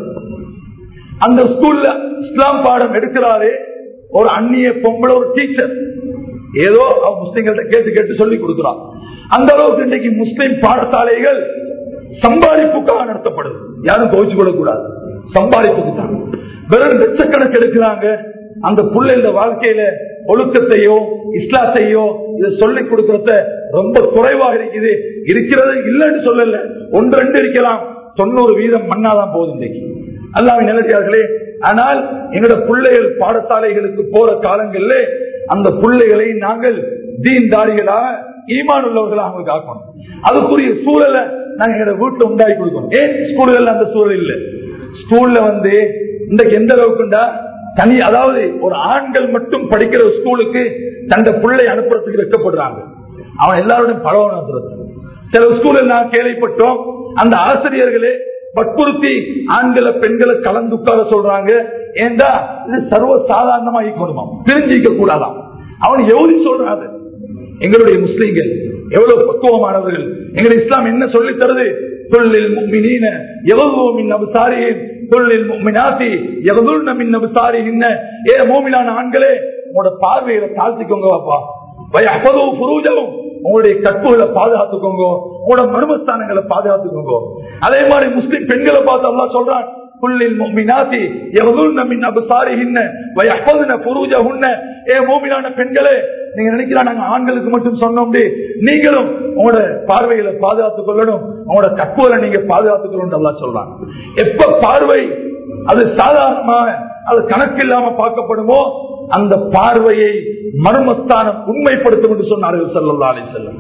அந்த ஸ்கூல்ல இஸ்லாம் பாடம் எடுக்கிறாரு ஒரு அந்நிய பொம்பளை ஒரு டீச்சர். ஏதோ முஸ்லிம்கிட்ட கேட்டு கேட்டு சொல்லி கொடுக்கிறார். அந்த அளவுக்கு இன்றைக்கு முஸ்லிம் பாடசாலைகள் சம்பாதிப்புக்காக நடத்தப்படுது. யாரும் கோவிச்சு கொள்ளக்கூடாது, சம்பாதிப்புக்கு தான். வெறும் லட்சக்கணக்கு எடுக்கிறாங்க. அந்த பிள்ளைகள வாழ்க்கையில ஒழுக்கத்தையோ இஸ்லாத்தையோ இதை சொல்லிக் கொடுக்கறத ரொம்ப குறைவாக இருக்குது. இருக்கிறது இல்லைன்னு சொல்லல, ஒன்று ரெண்டு இருக்கலாம், தொண்ணூறு வீதம் மண்ணாதான் போகுது இன்றைக்கு. அல்லாஹ்வின் நல்லடியார்களே, ஆனால் எங்களோட பிள்ளைகள் பாடசாலைகளுக்கு போற காலங்களில் அந்த பிள்ளைகளை நாங்கள் தீன்தாரிகளாக ஈமான் உள்ளவர்களாக அவங்களுக்கு ஆக்கணும். அதுக்குரிய சூழலை நாங்க எங்களோட வீட்டுல உண்டாக்கி கொடுக்கணும். ஏன் ஸ்கூல்கள் அந்த சூழல் இல்லை? ஸ்கூல்ல வந்து இன்றைக்கு எந்த அளவுக்குண்டா தனி, அதாவது ஒரு ஆண்கள் மட்டும் படிக்கிற ஸ்கூலுக்கு தந்த பிள்ளை அனுப்புறதுக்கு வைக்கப்படுறாங்க. அவன் எல்லாரோடையும் பழகணும். சில ஸ்கூல்ல நான் கேள்விப்பட்டோம், அந்த ஆசிரியர்களே வற்புறுத்தி ஆண்களை பெண்களை கலந்து உட்கார சொல்றாங்க. ஏண்டா இது சர்வ சாதாரணமா இருக்கணுமா, பிரிஞ்சிக்க கூடாதாம். அவன் எவ்வளவு சொல்றாரு. எங்களுடைய முஸ்லீம்கள் எவ்வளவு பக்குவமானவர்கள். எங்களை இஸ்லாம் என்ன சொல்லி தருது? தொழில் முஃமினீன யகுது மின் அப்சாரிஹிம் தொழில் முஃமினாத்தி யகுதுன மின் அப்சாரிஹின். ஏ மூமினான ஆண்களே, உங்களோட பார்வையை தாழ்த்திக்கோங்க வாப்பா. வயஹ்ஃபது ஃபுரூஜஹும், உங்களுடைய கற்புகளை பாதுகாத்துக்கோங்க, உங்களோட மர்மஸ்தானங்களை பாதுகாத்துக்கோங்க. அதே மாதிரி முஸ்லிம் பெண்களை பார்த்து அல்லாஹ் சொல்றான், குல்லில் முஃமினாத்தி யகுதுன மின் அப்சாரிஹின்ன வ யஹ்ஃபதுன ஃபுரூஜஹுன்ன. ஏ மூமினான பெண்களே, நீங்க நினைக்கிறா நாங்க ஆண்களுக்கு மட்டும் சொன்னோம், நீங்களும் உங்களோட பார்வைகளை பாதுகாத்துக் கொள்ளணும், உங்களோட தக்குவலை நீங்க பாதுகாத்துக் கொள்ளணும் அல்லாஹ் சொல்றாங்க. எப்ப பார்வை அது சாதாரணமாக அது கணக்கு இல்லாம பார்க்கப்படுமோ அந்த பார்வையை மர்மஸ்தானம் உண்மைப்படுத்தும் என்று சொன்னார்கள் ஸல்லல்லாஹு அலைஹி வஸல்லம்.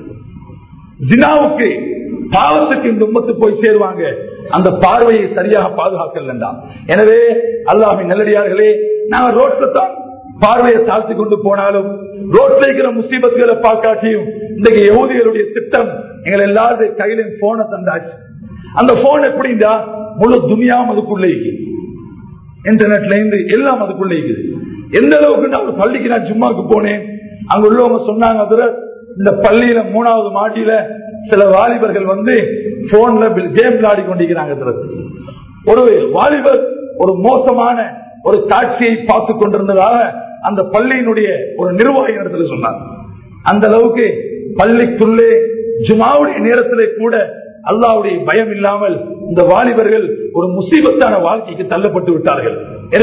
ஜினாவுக்கு பாவத்துக்கு இந்த உம்மத்து போய் சேருவாங்க அந்த பார்வையை சரியாக பாதுகாக்கலண்டா. எனவே அல்லாஹ்வின் நல்லடியார்களே, நாங்க ரோட்ல தான் பார்வையை தாழ்த்தி கொண்டு போனாலும் ரோட்ல இருக்கிற முசீபத்துகளை பார்க்காட்டியும் இன்றைக்கு யஹூதிகளுடைய திட்டம் எங்களை எல்லாருடைய கையிலும் போனை தந்தாச்சு. அந்த போன் எப்படின்னா முழு துனியாவும் அதுக்குள்ளே இருக்குது, இன்டர்நெட்ல இருந்து எல்லாம் அதுக்குள்ளே இருக்குது. எந்த அளவுக்கு நான் ஒரு பள்ளிக்கு நான் ஜும்மாக்கு போனேன், அங்க உள்ளவங்க சொன்னாங்க, இந்த பள்ளியில மூணாவது மாடியில சில வாலிபர்கள் வந்து போன்ல கேம் விளையாடி கொண்டிருக்கிறாங்க. ஒரு வாலிபர் ஒரு மோசமான ஒரு காட்சியை பார்த்து கொண்டிருந்ததாக அந்த பள்ளியினுடைய ஒரு நிர்வாகி இடத்துல சொன்னார். அந்த அளவுக்கு பள்ளிக்குள்ளே ஜுமாவுடைய நேரத்திலே கூட அல்லாஹ்வுடைய பயம் இல்லாமல் இந்த வாலிபர்கள் ஒரு முசீபத்தான வாழ்க்கைக்கு தள்ளப்பட்டு விட்டார்கள்.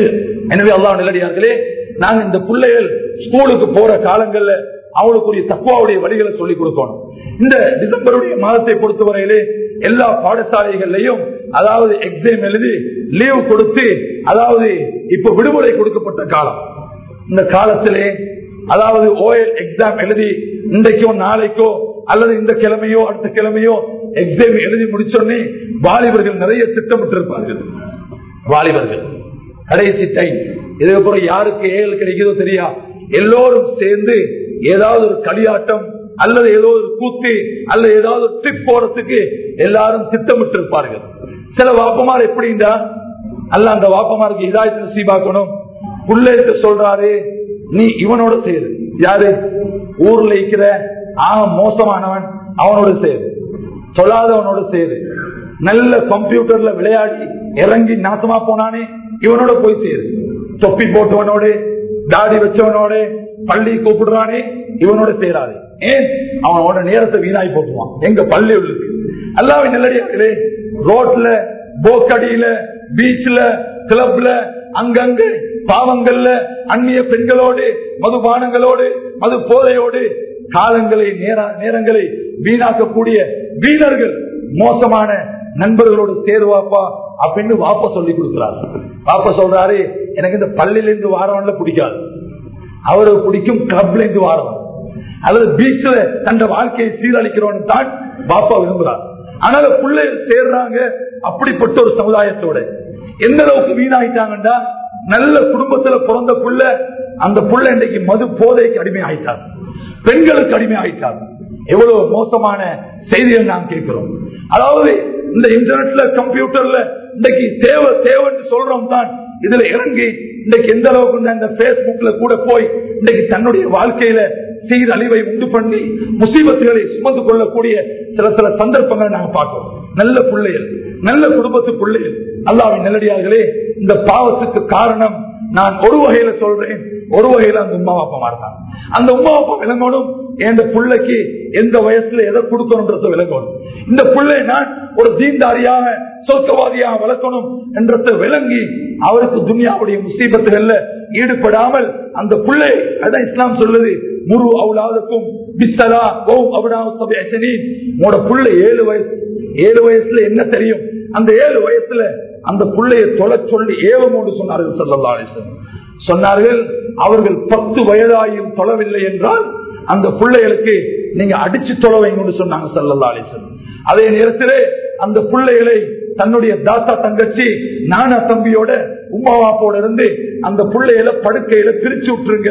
எனவே அல்லாஹ் நல்லடியார்களே, நாங்க இந்த பிள்ளைகள் ஸ்கூலுக்கு போற காலங்கள்ல அவளுக்குரிய தக்குவாவுடைய வழிகளை சொல்லிக் கொடுக்கணும். இந்த டிசம்பருடைய மாதத்தை பொறுத்தவரையிலே எல்லா பாடசாலைகள்லையும் அதாவது எக்ஸாம் எழுதி லீவ் கொடுத்து, அதாவது இப்ப விடுமுறை கொடுக்கப்பட்ட காலம். இந்த காலத்திலே அதாவது ஓஎல் எக்ஸாம் எழுதி இன்றைக்கோ நாளைக்கோ அல்லது இந்த கிழமையோ அடுத்த கிழமையோ எக்ஸாம் எழுதி முடிச்சோடனே வாலிபர்கள் நிறைய திட்டமிட்டு இருப்பார்கள். வாலிபர்கள் கடைசி டைம் இதுக்கப்புறம் யாருக்கு ஏழு கிடைக்குதோ தெரியா, எல்லோரும் சேர்ந்து ஏதாவது ஒரு களியாட்டம் அல்லது ஏதோ ஒரு கூத்து அல்லது ஏதாவது ஒரு ட்ரிப் போறதுக்கு எல்லாரும் திட்டமிட்டு இருப்பார்கள். சில வாப்பமார் எப்படின்னா அல்ல அந்த வாப்பமாருக்கு இதாயத்தை நசீபாக்கணும், புள்ளைக்கு சொல்றாரு நீ இவனோட சேரு, யாரு ஊர்ல இருக்கிற ஆக மோசமானவன் அவனோட சேரு, சொல்லாதவனோட சேரு, நல்ல கம்ப்யூட்டர்ல விளையாடி இறங்கி நாசமா போனானே இவனோட போய் சேரு, தொப்பி போட்டவனோட தாடி வச்சவனோட பள்ளி கூப்பிடுறானே இவனோட சேராது. ஏன் அவனோட நேரத்தை வீணாய் போட்டுவான். எங்க பள்ளி உள்ளுக்கு அல்லாஹ்வின் நல்லடியார்களே, ரோட்ல போக்கடியில பீச்ல கிளப்ல அங்கங்க பாவங்கள்ல அந்நிய பெண்களோடு மதுபானங்களோடு மது போதையோடு காலங்களை நேரங்களை வீணாக்கக்கூடிய வீணர்கள் மோசமான நண்பர்களோடு சேருவாப்பா அப்படின்னு வாப்பா சொல்லி கொடுக்கிறார். வாப்பா சொல்றாரு, எனக்கு இந்த பள்ளியில இருந்து வாரவன்ல பிடிக்காது, அவருக்கு பிடிக்கும் கிளப்ல இருந்து வாரவன் அல்லது பீச்ல தன் வாழ்க்கையை சீரழிக்கிறவன் தான் பாப்பா விரும்புறார். ஆனால பிள்ளைகள் சேர்றாங்க அப்படிப்பட்ட ஒரு சமுதாயத்தோட. எந்த அளவுக்கு வீணாயிட்டாங்கண்டா, நல்ல குடும்பத்துல பிறந்த புள்ள அந்த புள்ள இன்றைக்கு மது போதைக்கு அடிமை ஆயிட்டார், பெண்களுக்கு அடிமை ஆயிட்டார். எவ்வளவு மோசமான செய்திகள் நாம் கேட்கிறோம். அதாவது இந்த இன்டர்நெட்ல கம்ப்யூட்டர்ல இன்னைக்கு தேவை தேவைன்னு சொல்றோம் தான், இதுல இறங்கி இன்னைக்கு எந்த அளவுக்கு இந்த பேஸ்புக்ல கூட போய் இன்னைக்கு தன்னுடைய வாழ்க்கையில சீரழிவை உண்டு பண்ணி முசீபத்துகளை சுமந்து கொள்ளக்கூடிய சில சில சந்தர்ப்பங்களை நாங்க பார்க்கிறோம். நல்ல பிள்ளைகள், நல்ல குடும்பத்து பிள்ளைகள், அல்லாஹ்வின் நல்லடியார்களே, இந்த பாவத்துக்கு காரணம் நான் ஒரு வகையில சொல்றேன், ஒரு வகையில அந்த உம்மா அப்பா மாறினான். அந்த உம்மா அப்பா விளங்கணும், என் பிள்ளைக்கு எந்த வயசுல எதை கொடுக்கணும்ன்றத விளங்கணும். இந்த பிள்ளை நான் ஒரு தீன்தாரியாக சொர்க்கவாதியாக வளர்க்கணும் என்றதை விளங்கி அவருக்கு துன்யாவுடைய முசீபத்துகள்ல ஈடுபடாமல் அந்த பிள்ளை, அதான் இஸ்லாம் சொல்லுது, முரு அவுலாதுக்கும் பிஸ்ஸலா ஓம் அபுனாவு சபீஅஸனீன். உங்களோட பிள்ளை ஏழு வயசு, ஏழு வயசுல என்ன தெரியும், அந்த ஏழு வயசுல அந்த பிள்ளையை தொலை சொல்லி ஏவமோடு சொன்னார்கள் ஸல்லல்லாஹு அலைஹி வஸல்லம். சொன்னார்கள், அவர்கள் பத்து வயதாயும் தொழவில்லை என்றால் அந்த பிள்ளைகளுக்கு நீங்க அடிச்சு தொலைவைங்க சொன்னாங்க ஸல்லல்லாஹு அலைஹி வஸல்லம். அதே நேரத்திலே அந்த பிள்ளைகளை தன்னுடைய தாத்தா தங்கச்சி நானா தம்பியோட உம்மா வாப்போட இருந்து அந்த பிள்ளைகளை படுக்கையில பிரிச்சு விட்டுருங்க.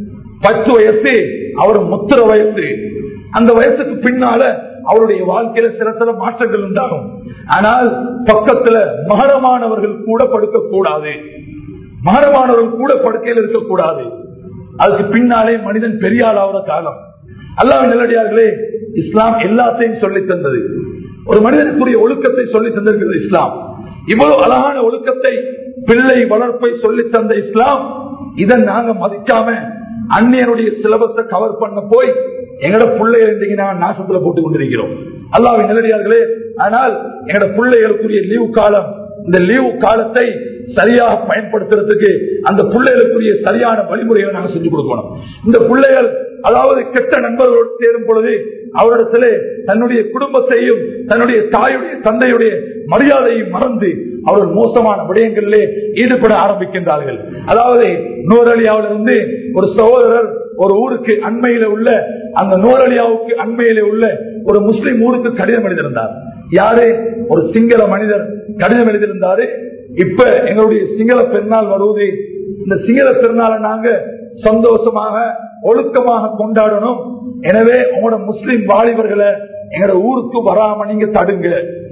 பத்து வயசு அவர் முத்திர வயசு, அந்த வயசுக்கு பின்னால அவருடைய வாழ்க்கையில சில சில மாற்றங்கள் உண்டாகும். ஆனால் பக்கத்துல மகரமானவர்கள் கூட படுக்க கூடாது, மகரமானவர்கள் கூட படுக்கையில் இருக்கக்கூடாது. அதுக்கு பின்னாலே மனிதன் பெரிய ஆளாகிற காலம். அல்லாஹ்வின் நல்லடியார்களே, இஸ்லாம் எல்லாத்தையும் சொல்லி தந்தது, ஒரு மனிதனுக்குரிய ஒழுக்கத்தை சொல்லி தந்திருக்கிறது இஸ்லாம். இவ்வளவு அழகான ஒழுக்கத்தை, பிள்ளை வளர்ப்பை சொல்லி தந்த இஸ்லாம், இதை நாங்க மதிக்காம அந்நியனுடைய சிலபஸை கவர் பண்ண போய் எங்கட பிள்ளைகள் நாங்கள் நாசத்துல போட்டுக் கொண்டிருக்கிறோம். அல்லாஹ்வின் நல்லடியார்களே, ஆனால் எங்கட பிள்ளைகளுக்குரிய லீவு காலம் இந்த லீவு காலத்தை சரியாக பயன்படுத்துறதுக்கு அந்த பிள்ளைகளுக்குரிய சரியான வழிமுறைகளை நாங்கள் செஞ்சு கொடுக்கணும். இந்த பிள்ளைகள் அதாவது கெட்ட நண்பர்களோடு சேரும் பொழுது அவரிடத்திலே தன்னுடைய குடும்பத்தையும் தன்னுடைய தாயுடைய தந்தையுடைய மரியாதையும் மறந்து அவர்கள் மோசமான விடயங்களிலே ஈடுபட ஆரம்பிக்கின்றார்கள். அதாவது நூரலியாவிலிருந்து ஒரு சகோதரர் ஒரு ஊருக்கு அண்மையில உள்ள அந்த நூரலியாவுக்கு அண்மையில உள்ள ஒரு முஸ்லிம் ஊருக்கு கடிதம் எழுதியிருந்தார். யாரு? ஒரு சிங்கள மனிதர் கடிதம் எழுதியிருந்தாரு. இப்ப எங்களுடைய சிங்கள பெருநாள் வருவது, இந்த சிங்கள பெருநாளை நாங்க சந்தோஷமாக ஒழுக்கமாக கொண்டாடணும். எனவே உங்களோட முஸ்லிம் வாலிபர்களை எங்களோட ஊருக்கு வராம நீங்க தடுங்க.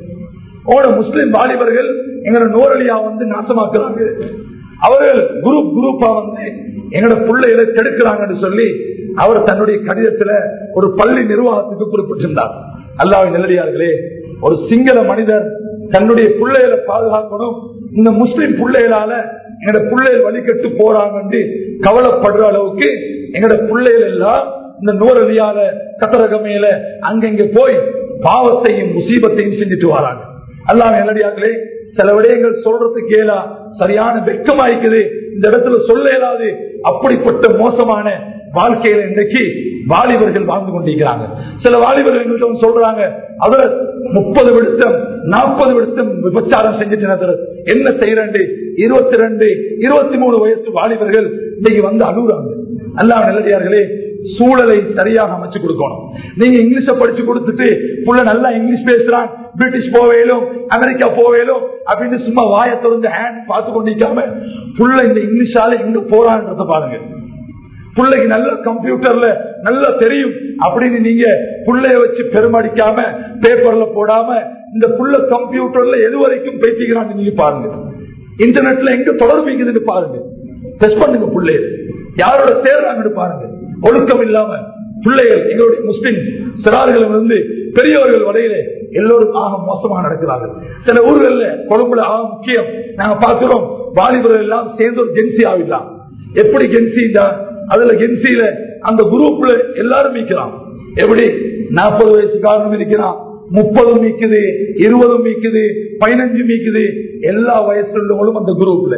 உங்களோட முஸ்லிம் வாலிபர்கள் எங்களோட நூரலியா வந்து நாசமாக்குறாங்க. அவர்கள் குரூப் குரூப்பா வந்து எங்களோட பிள்ளைகளை கெடுக்கிறாங்கன்னு சொல்லி அவர் தன்னுடைய கடிதத்துல ஒரு பள்ளி நிர்வாகத்துக்கு குறிப்பிட்டிருந்தார். அல்லாஹ்வின் நல்லடியார்களே, ஒரு சிங்கள மனிதர் தன்னுடைய பிள்ளைகளை பாதுகாக்கணும், இந்த முஸ்லிம் பிள்ளைகளால எங்களோட பிள்ளைகள் வழிகட்டு போறாங்க கவலைப்படுற அளவுக்கு எங்களோட பிள்ளைகள் எல்லாம் இந்த நூறலியால கத்தரகமையில அங்கங்க போய் பாவத்தையும் முசீபத்தையும் செஞ்சுட்டு வராங்க. அல்லாஹ்வின் நல்லடியார்களே, சில விடயங்கள் சொல்றதுக்கு கேளா சரியான வெட்கமாய்க்குது, இந்த இடத்துல சொல்ல இயலாது. அப்படிப்பட்ட மோசமான வாழ்க்கையில இன்றைக்கு வாலிபர்கள் வாழ்ந்து கொண்டிருக்கிறாங்க. சில வாலிபர்கள் சொல்றாங்க, அதுல முப்பது விடுத்தம் நாற்பது விடுத்தம் விபச்சாரம் செஞ்சுட்டு என்ன செய்யறேன், இருபத்தி ரெண்டு இருபத்தி மூணு வயசு வாலிபர்கள் இன்னைக்கு வந்து அழுகுறாங்க. அல்லாஹ் நல்லடியார்களே, சூழலை சரியாக அமைச்சு கொடுக்கணும். நீங்க இங்கிலீஷ படிச்சு கொடுத்துட்டு புள்ள நல்லா இங்கிலீஷ் பேசுறான், பிரிட்டிஷ் போவேலும் அமெரிக்கா போவேலும் அப்படின்னு சும்மா வாயை திறந்து ஹேண்ட் பார்த்து கொண்டிருக்காம புள்ள இந்த இங்கிலீஷால இங்க போறான்றத பாருங்க. பிள்ளைக்கு நல்ல கம்ப்யூட்டர்ல நல்லா தெரியும் அப்படின்னு நீங்க பிள்ளைய வச்சு பெருமடிக்காம பேப்பர்ல போடாம இந்த புள்ள கம்ப்யூட்டர்ல எது வரைக்கும் பேசிக்கிறான்னு நீங்க பாருங்க. இன்டர்நெட்ல எங்க தொடர்புக்குதுன்னு பாருங்க. டெஸ்ட் பண்ணுங்க, பிள்ளைய யாரோட சேர்றாங்கன்னு பாருங்க. ஒழுக்கம் இல்லாம பிள்ளைகள் எங்களுடைய முஸ்லிம் சிறார்கள் வந்து பெரியவர்கள் வரையிலே எல்லோரும் ஆக மோசமாக நடக்கிறார்கள். சில ஊர்கள்ல கொழும்புல ஆக முக்கியம் நாங்க பார்க்கிறோம், வாலிபர்கள் எல்லாம் சேர்ந்து ஒரு ஜென்சி ஆகிடலாம். எப்படி ஜென்சி தான், அதுல ஜென்சியில அந்த குரூப்ல எல்லாரும் மீக்கிறான். எப்படி நாற்பது வயசு காரணம் இருக்கிறான், முப்பதும் மீக்குது, இருபதும் மீக்குது, பதினஞ்சு மீக்குது, எல்லா வயசுள்ளவங்களும் அந்த குரூப்ல.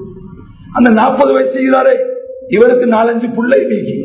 அந்த நாற்பது வயசு இருக்கிறாரே இவருக்கு நாலஞ்சு பிள்ளை மீக்கி,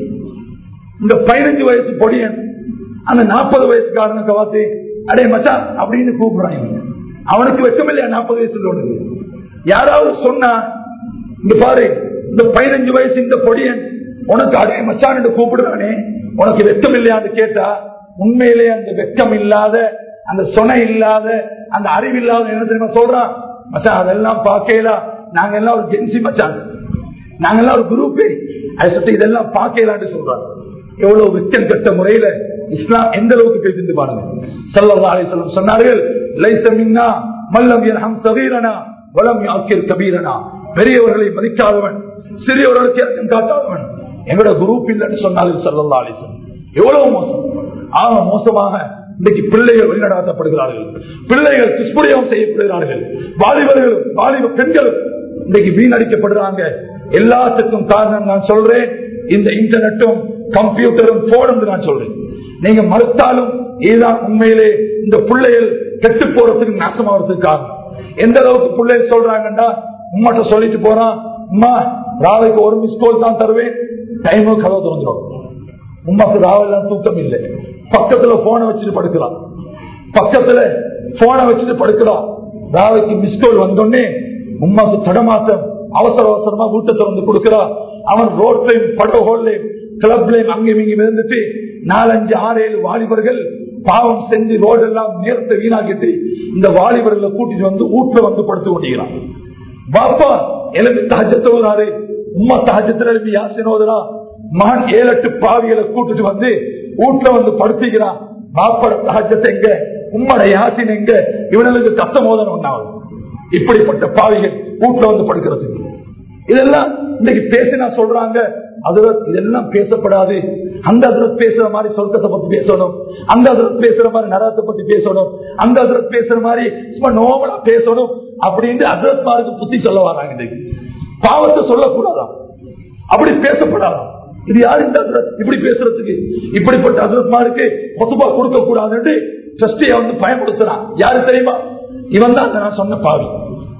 இந்த பதினஞ்சு வயசு பொடியன் அந்த நாற்பது வயசு காரணத்தை பார்த்து அடே மச்சான் அப்படின்னு கூப்பிடுறாங்க. அவனுக்கு வெக்கம் இல்லையா நாற்பது வயசு? யாராவது சொன்னா இங்க பாரு இந்த பதினஞ்சு வயசு இந்த பொடியன் உனக்கு அடே மச்சான் என்று கூப்பிடுறானே உனக்கு வெக்கம் இல்லையான்னு கேட்டா உண்மையிலே அந்த வெக்கம் இல்லாத அந்த சொனை இல்லாத அந்த அறிவில்லாத என்ன தெரியுமா சொல்றான், மச்சான் அதெல்லாம் பார்க்கலாம், நாங்க எல்லாம் ஒரு ஜென்சி மச்சான், நாங்க எல்லாம் ஒரு குரூப், அதை சுற்றி இதெல்லாம் பார்க்கலான்னு சொல்றாங்க. எவ்வளவு வெக்கம் கட்ட முறையில இஸ்லாம் எந்த அளவுக்கு பேசிட்டு பாருங்க. ஸல்லல்லாஹு அலைஹி வஸல்லம் சொன்னார்கள், லைஸ மின்னா மல்லம் யர்ஹம் ஸகீரனா வலம் யஅக்கிர் கபீரனா. பெரியவர்களை மதிக்காதவன், சிறியவர்களுக்கு இரக்கம் காட்டாதவன் எங்களோட குரூப் இல்லைன்னு சொன்னார்கள் ஸல்லல்லாஹு அலைஹி வஸல்லம். எவ்வளவு மோசம், ஆக மோசமாக இன்னைக்கு பிள்ளைகள் வழிநடாத்தப்படுகிறார்கள், பிள்ளைகள் துஷ்பிரயோகம் செய்யப்படுகிறார்கள், வாலிபர்களும் வாலிப பெண்களும் இன்னைக்கு வீணடிக்கப்படுறாங்க. எல்லாத்துக்கும் காரணம் நான் சொல்றேன், இந்த இன்டர்நெட்டும் கம்ப்யூட்டரும் போனும் நான் சொல்றேன். நீங்க மறுத்தாலும் இதுதான் உண்மையிலே இந்த பிள்ளைகள் கெட்டு போறதுக்கு நாசமாகிறதுக்கு காரணம். எந்த அளவுக்கு பிள்ளைகள் சொல்றாங்கன்னா, உம்மாட்ட சொல்லிட்டு போறான், உமா ராவைக்கு ஒரு மிஸ் கால் தான் தருவேன், டைமும் கதவை திறந்துடும். உமாக்கு ராவெல்லாம் தூக்கம் இல்லை, பக்கத்துல போனை வச்சுட்டு படுக்கலாம், பக்கத்துல போனை வச்சுட்டு படுக்கலாம். ராவைக்கு மிஸ் கால் வந்தோடனே உமாக்கு தடமாத்தம், அவசர அவசரமா வீட்டை திறந்து கொடுக்கிறா. அவன் ரோட்லையும் பட்டோலையும் கிளப்லையும் அங்கேயும் இங்கே இருந்துட்டு நாலஞ்சு ஆறு ஏழு வாலிபர்கள் பாவம் செஞ்சு ரோடெல்லாம் நேரத்தை வீணாக்கிட்டு இந்த வாலிபர்களை கூட்டிட்டு வந்து வீட்டுல வந்து படுத்து கொண்டிருக்கிறான். பாப்பா எழுப்பி தஹஜ்ஜத், உம்மா தஹஜ்ஜத்துல எழுப்பி யாசின் ஓதுறா. மகன் ஏழு எட்டு பாவிகளை கூட்டிட்டு வந்து வீட்டுல வந்து படுத்திக்கிறான். பாப்பட தஹஜ்ஜத் எங்க, உம்மட யாசின் எங்க, இவனுக்கு கஷ்டம் ஓதணும் ஒன்னாவது. இப்படிப்பட்ட பாவிகள் வீட்டுல வந்து படுக்கிறதுக்கு இதெல்லாம் இன்னைக்கு பேசினா சொல்றாங்க, அதுல இதெல்லாம் பேசப்படாது. அந்த அதுல பேசுற மாதிரி சொர்க்கத்தை பத்தி பேசணும், அந்த அதுல பேசுற மாதிரி நரகத்தை பத்தி பேசணும், அந்த அதுல பேசுற மாதிரி சும்மா நோமலா பேசணும் அப்படின்னு அதற்கு புத்தி சொல்ல வராங்க. இன்னைக்கு பாவத்தை சொல்லக்கூடாதான், அப்படி பேசப்படாதான். இது யாரு இந்த இப்படி பேசுறதுக்கு? இப்படிப்பட்ட அசரத்மாருக்கு பொதுவா கொடுக்க கூடாதுன்னு ட்ரஸ்டியை வந்து பயன்படுத்துறான். யாரு தெரியுமா? இவன் தான் நான் சொன்ன பாவி.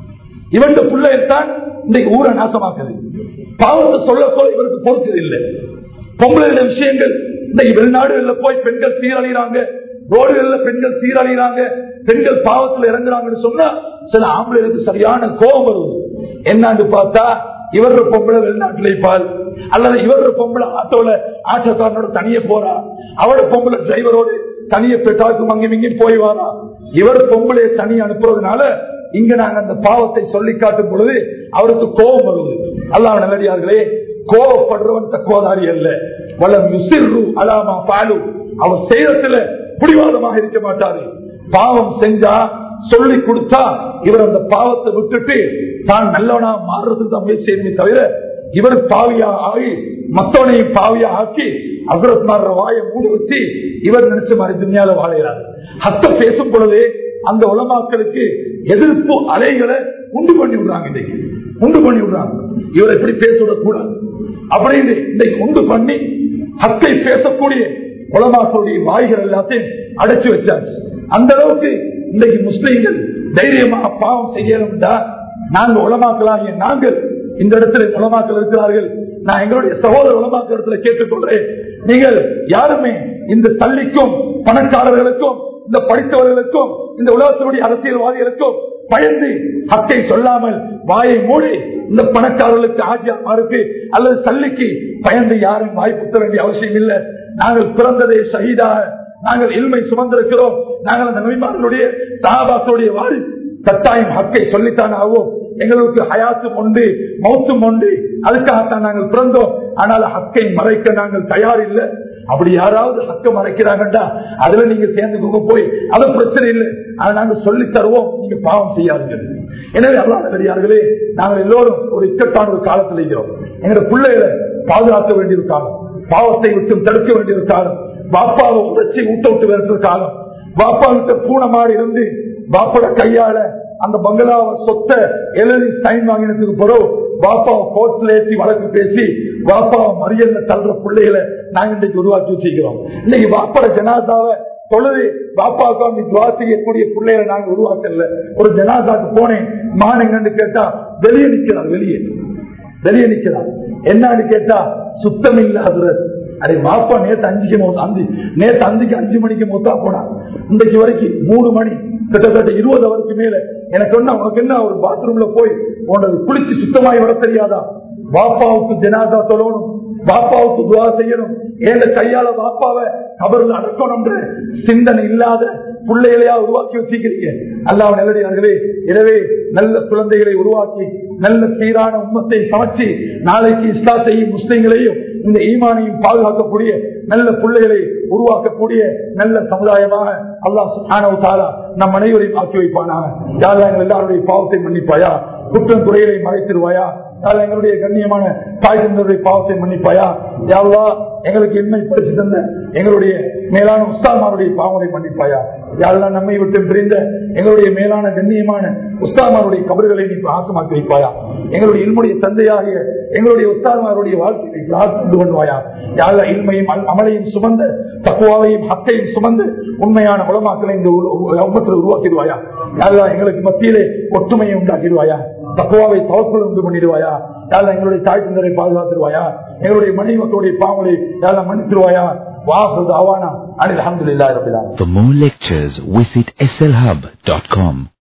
இவன் பிள்ளைத்தான் இன்றைக்கு ஊரை நாசமாக்குது. பாவத்தை சொல்லப்போ இவருக்கு பொறுத்தது இல்லை. பொம்பளை விஷயங்கள் இன்றைக்கு வெளிநாடுகளில் போய் பெண்கள் சீரழிகிறாங்க, ரோடுகள்ல பெண்கள் சீரழிகிறாங்க, பெண்கள் பாவத்தில் இறங்குறாங்கன்னு சொன்னா சில ஆம்பளைகளுக்கு சரியான கோபம் வருவது. என்னன்னு பார்த்தா இவர பொம்பளை வெளிநாட்டில் இருப்பாள், அல்லது இவர பொம்பளை ஆட்டோல ஆட்டோக்காரனோட தனியே போறா, அவட பொம்பளை டிரைவரோடு தனியே பெட்டாக்கும் அங்கேயும் இங்கேயும் போய் வாரா. இவர் பொம்பளையை தனி அனுப்புறதுனால இங்க நாங்க அந்த பாவத்தை சொல்லி காட்டும் பொழுது அவருக்கு கோபம் வருவது. அல்லாஹ் நல்லடியார்களே, கோபப்படுறவன் தக்குவதாரி அல்ல. வலம் யுசிர்ரு அலாமா பாலு, அவர் செய்யறதுல பிடிவாதமாக இருக்க மாட்டாரு. பாவம் செஞ்சா சொல்லி கொடுத்தா இவர் அந்த பாவத்தை விட்டுட்டு தான் நல்லவனா மாறுறதுக்கு தான் முயற்சி செய்யணுமே தவிர இவர் பாவியா ஆகி மத்தவனையும் பாவியா ஆக்கி அசரத் மாற வாயை மூடி வச்சு இவர் நினைச்ச மாதிரி துணியால வாழைகிறார். ஹத்த பேசும் பொழுதே அந்த உலமாக்களுக்கு எதிர்ப்பு அலைகளை உண்டு பண்ணி விடுறாங்க. இன்னைக்கு உண்டு பண்ணி விடுறாங்க, இவர் எப்படி பேசவிடக் கூடாது அப்படின்னு இன்னைக்கு உண்டு பண்ணி ஹக்கை பேசக்கூடிய உலமாக்களுடைய வாய்கள் எல்லாத்தையும் அடைச்சு வச்சாச்சு. அந்த அளவுக்கு இன்னைக்கு முஸ்லீம்கள் தைரியமாக பாவம் செய்யணும்டா நாங்க உலமாக்கலாகிய நாங்கள் இந்த இடத்துல உலமாக்கள் இருக்கிறார்கள். நான் எங்களுடைய சகோதர உலமாக்கள் இடத்துல கேட்டுக்கொள்றேன், நீங்கள் யாருமே இந்த சல்லிக்கும் பணக்காரர்களுக்கும் இந்த படித்தவர்களுக்கும் இந்த உலகத்தினுடைய அரசியல்வாதிகளுக்கும் பயந்து ஹக்கை சொல்லாமல் வாயை மூடி இந்த பணக்காரர்களுக்கு ஆஜியாருக்கு அல்லது சல்லிக்கு பயந்து யாரும் வாய் புத்த வேண்டிய அவசியம் இல்லை. நாங்கள் பிறந்ததே ஷஹீதாக, நாங்கள் இல்மை சுமந்திருக்கிறோம். நாங்கள் அந்த நபிமார்களுடைய சஹாபாக்களுடைய வாரிசு, கட்டாயம் ஹக்கை சொல்லித்தான் ஆகும். எங்களுக்கு ஹயாத்தும் உண்டு மௌத்தும் உண்டு, அதுக்காகத்தான் நாங்கள் பிறந்தோம். ஆனால் ஹக்கை மறைக்க நாங்கள் தயார் இல்லை. அப்படி யாராவது ஹக்க மறைக்கிறாங்கடா அதுல நீங்க சேர்ந்து போய் அது பிரச்சனை இல்லை, அதை நாங்க சொல்லி தருவோம், நீங்க பாவம் செய்யாதீர்கள். எனவே அல்லாஹ் நல்லடியார்களே, நாங்கள் எல்லோரும் ஒரு இக்கட்டான ஒரு காலத்தில் இருக்கிறோம். எங்களுடைய பிள்ளைகளை பாதுகாக்க வேண்டிய ஒரு காலம், பாவத்தை விட்டு தடுக்க வேண்டிய ஒரு காலம், பாப்பாவை உதச்சி ஊட்ட விட்டு வேற காலம், பாப்பா விட்டு பூனமாடி இருந்து பாப்போட கையால அந்த பங்களாவை சொத்தை எழுதி சைன் வாங்கினதுக்கு பிறகு பாப்பாவை கோர்ட்ல ஏற்றி வழக்கு பேசி பாப்பாவை மறியல்ல தள்ளுற பிள்ளைகளை நாங்க இன்றைக்கு உருவாக்கி வச்சிருக்கிறோம். இன்னைக்கு பாப்பாட ஜனாதாவை தொழுது பாப்பாவுக்கு துவா செய்யக்கூடிய பிள்ளைகளை நாங்க உருவாக்கல. ஒரு ஜனாதாக்கு போனேன், மகன் எங்கன்னு கேட்டா வெளியே நிக்கிறார், வெளியே வெளியே நிக்கிறார். என்னன்னு கேட்டா சுத்தம் இல்லாத அரை பாப்பா நேற்று அஞ்சுக்கு மௌத்தா அஞ்சு நேற்று அஞ்சுக்கு அஞ்சு மணிக்கு மௌத்தா போனா இன்றைக்கு வரைக்கும் மூணு மணி கிட்டத்தட்ட இருபது அவருக்கு மேல. எனக்கு என்ன உனக்கு என்ன ஒரு பாத்ரூம்ல போய் உனக்கு குளிச்சு சுத்தமாய் வர தெரியாதா? பாப்பாவுக்கு ஜனாதா தொழணும், பாப்பாவுக்கு துவா செய்யணும், ஏழு கையால பாப்பாவை கபர்ல அடக்கணும்ன்ற சிந்தனை இல்லாத பிள்ளைகளையா உருவாக்கி வச்சிருக்கிறீங்க. அல்லாஹ் நல்லடியார்களே, எனவே நல்ல குழந்தைகளை உருவாக்கி நல்ல சீரான உம்மத்தை சமைச்சு நாளைக்கு இஸ்லாத்தையும் முஸ்லிம்களையும் இந்த ஈமானையும் பாதுகாக்கக்கூடிய நல்ல பிள்ளைகளை உருவாக்கக்கூடிய நல்ல சமுதாயமாக அல்லாஹ் சுப்ஹானஹு வ தஆலா நம் அனைவரையும் ஆக்கி வைப்பானாக. யா அல்லாஹ் எங்கள் எல்லாருடைய பாவத்தை மன்னிப்பாயா, குற்றம் குறைகளை மறைத்திருவாயா. எங்களுடைய கண்ணியமான தாய் தந்தருடைய பாவத்தை மன்னிப்பாயா. யா அல்லாஹ் எங்களுக்கு இன்மை படிச்சு தந்த எங்களுடைய மேலான உஸ்தாமாருடைய பாவத்தை மன்னிப்பாயா. யா அல்லாஹ் நம்மை விட்டு பிரிந்த எங்களுடைய மேலான கண்ணியமான உஸ்தாமாருடைய கபறுகளை நீ ஆசமாக்கி வைப்பாயா. எங்களுடைய இல்முடைய தந்தையாகிய எங்களுடைய உஸ்தாமாருடைய வாழ்க்கையை கொண்டு பண்ணுவாயா. யா அல்லாஹ் இல்மையும் அமலையும் சுமந்த தக்வாவையும் ஹக்கையும் சுமந்து உண்மையான உலமாக்களை இந்த உம்மத்தில் உருவாக்கிடுவாயா. யா அல்லாஹ் எங்களுக்கு மத்தியிலே ஒற்றுமையை உண்டாக்கிடுவாயா, தக்வாவை தவக்குள் உண்டு பண்ணிடுவாயா. யாரெல்லாம் எங்களுடைய தாய் தந்தரை பாதுகாத்துருவாயா, எங்களுடைய மனைவி மக்களுடைய பாவங்களை யாரெல்லாம் மன்னித்துருவாயா. வாஹது அவானா அனில் அல்ஹம்துலில்லாஹி ரப்பில் ஆலமீன். For more lectures, visit S L hub dot com.